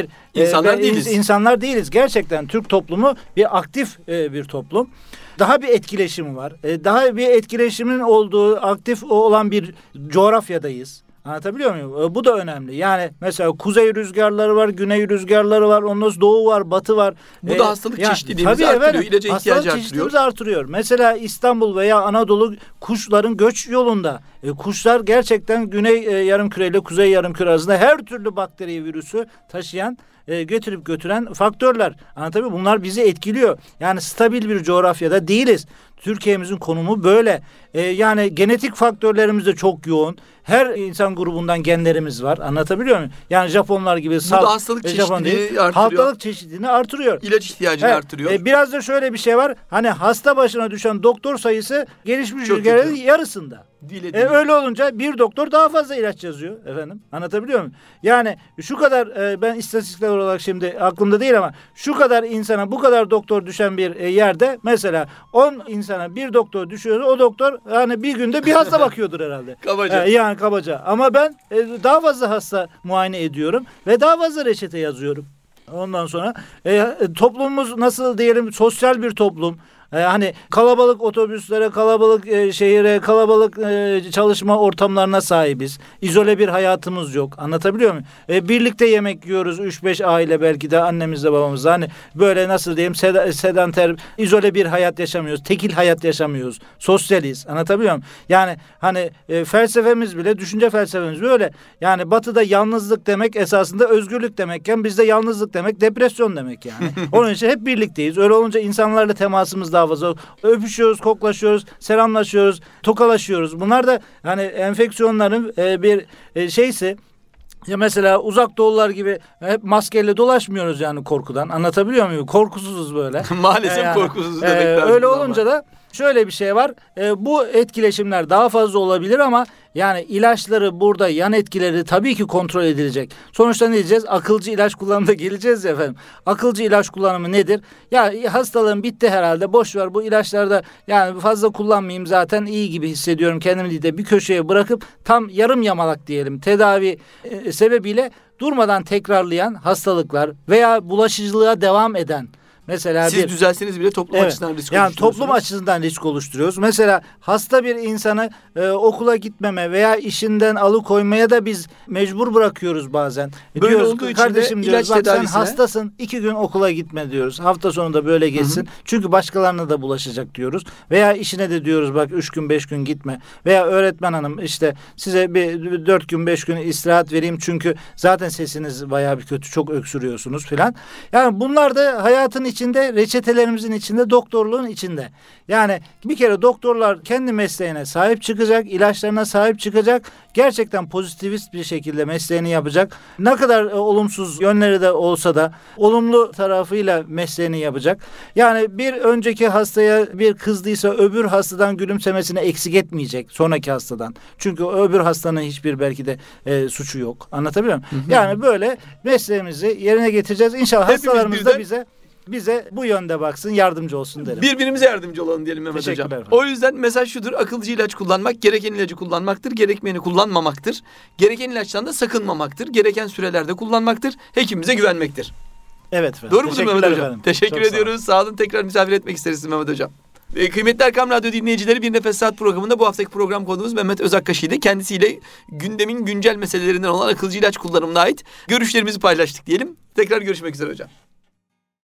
insanlar değiliz. Gerçekten Türk toplumu bir aktif bir toplum. Daha bir etkileşimi var. Daha bir etkileşimin olduğu, aktif olan bir coğrafyadayız. Anlatabiliyor muyum? Bu da önemli. Yani mesela kuzey rüzgarları var, güney rüzgarları var, ondan sonra doğu var, batı var. Bu da hastalık çeşitliliğimizi artırıyor, ilaca ihtiyacı artırıyor. Hastalık çeşitliliğimizi artırıyor. Mesela İstanbul veya Anadolu kuşların göç yolunda. Kuşlar gerçekten güney yarımküre ile kuzey yarımküre arasında her türlü bakteri, virüsü taşıyan götürüp götüren faktörler. Anlatabiliyor muyum? Bunlar bizi etkiliyor. Yani stabil bir coğrafyada değiliz. Türkiye'mizin konumu böyle. Yani genetik faktörlerimiz de çok yoğun. Her insan grubundan genlerimiz var. Anlatabiliyor muyum? Yani Japonlar gibi bu da hastalık çeşitliliğini artırıyor. Hastalık çeşitliliğini artırıyor. İlaç ihtiyacını artırıyor. Biraz da şöyle bir şey var. Hani hasta başına düşen doktor sayısı gelişmiş ülkelerin yarısında. Öyle olunca bir doktor daha fazla ilaç yazıyor efendim. Anlatabiliyor muyum? Yani şu kadar ben istatistikler olarak şimdi aklımda değil ama şu kadar insana bu kadar doktor düşen bir yerde mesela 10 insana bir doktor düşüyor. O doktor hani bir günde bir hasta bakıyordur herhalde. Kabaca. Yani kabaca. Ama ben daha fazla hasta muayene ediyorum ve daha fazla reçete yazıyorum. Ondan sonra toplumumuz nasıl diyelim sosyal bir toplum. Hani kalabalık otobüslere, kalabalık şehire, kalabalık çalışma ortamlarına sahibiz. İzole bir hayatımız yok. Anlatabiliyor muyum? Birlikte yemek yiyoruz. 3-5 aile belki de annemizle babamızla. Hani böyle nasıl diyeyim sedanter, izole bir hayat yaşamıyoruz. Tekil hayat yaşamıyoruz. Sosyaliz. Anlatabiliyor muyum? Yani hani felsefemiz bile, düşünce felsefemiz böyle. Yani batıda yalnızlık demek esasında özgürlük demekken bizde yalnızlık demek depresyon demek yani. Onun için hep birlikteyiz. Öyle olunca insanlarla temasımız daha fazla. Öpüşüyoruz, koklaşıyoruz, selamlaşıyoruz, tokalaşıyoruz. Bunlar da hani enfeksiyonların bir şeysi. Ya mesela uzak doğular gibi hep maskeyle dolaşmıyoruz yani korkudan. Anlatabiliyor muyum? Korkusuzuz böyle. Maalesef yani, korkusuzuz demek lazım. Öyle olunca da şöyle bir şey var. Bu etkileşimler daha fazla olabilir ama yani ilaçları burada yan etkileri tabii ki kontrol edilecek. Sonuçta ne diyeceğiz? Akılcı ilaç kullanımına geleceğiz ya efendim. Akılcı ilaç kullanımı nedir? Ya hastalığım bitti herhalde. Boş ver bu ilaçlarda yani fazla kullanmayayım zaten iyi gibi hissediyorum kendimi de bir köşeye bırakıp tam yarım yamalak diyelim tedavi sebebiyle durmadan tekrarlayan hastalıklar veya bulaşıcılığa devam eden mesela siz düzelseniz bile toplum açısından risk oluşturuyorsunuz. Yani toplum açısından risk oluşturuyoruz. Mesela hasta bir insanı okula gitmeme veya işinden alıkoymaya da biz mecbur bırakıyoruz bazen. Böyle diyoruz, olduğu için kardeşim de diyoruz, ilaç bak sen tedavisine hastasın 2 gün okula gitme diyoruz. Hafta sonu da böyle geçsin. Hı-hı. Çünkü başkalarına da bulaşacak diyoruz. Veya işine de diyoruz bak 3 gün 5 gün gitme. Veya öğretmen hanım işte size bir 4 gün 5 gün istirahat vereyim çünkü zaten sesiniz bayağı bir kötü çok öksürüyorsunuz filan. Yani bunlar da hayatın içinde, reçetelerimizin içinde, doktorluğun içinde. Yani bir kere doktorlar kendi mesleğine sahip çıkacak, ilaçlarına sahip çıkacak. Gerçekten pozitivist bir şekilde mesleğini yapacak. Ne kadar olumsuz yönleri de olsa da olumlu tarafıyla mesleğini yapacak. Yani bir önceki hastaya bir kızdıysa öbür hastadan gülümsemesini eksik etmeyecek sonraki hastadan. Çünkü öbür hastanın hiçbir belki de suçu yok. Anlatabiliyor muyum? Hı hı. Yani böyle mesleğimizi yerine getireceğiz. İnşallah hastalarımız da bize bu yönde baksın, yardımcı olsun derim. Birbirimize yardımcı olalım diyelim Mehmet Hocam. O yüzden mesaj şudur. Akılcı ilaç kullanmak, gereken ilacı kullanmaktır. Gerekmeyeni kullanmamaktır. Gereken ilaçtan da sakınmamaktır. Gereken sürelerde kullanmaktır. Hekimimize güvenmektir. Evet efendim. Doğru mudur Mehmet Hocam? Efendim. Teşekkür ediyoruz. Sağ olun. Tekrar misafir etmek isteriz Mehmet Hocam. Kıymetli Erkam Radyo dinleyicileri, Bir Nefes Saat programında bu haftaki program konumuz Mehmet Özakkaşı'ydı. Kendisiyle gündemin güncel meselelerinden olan akılcı ilaç kullanımına ait görüşlerimizi paylaştık diyelim. Tekrar görüşmek üzere hocam.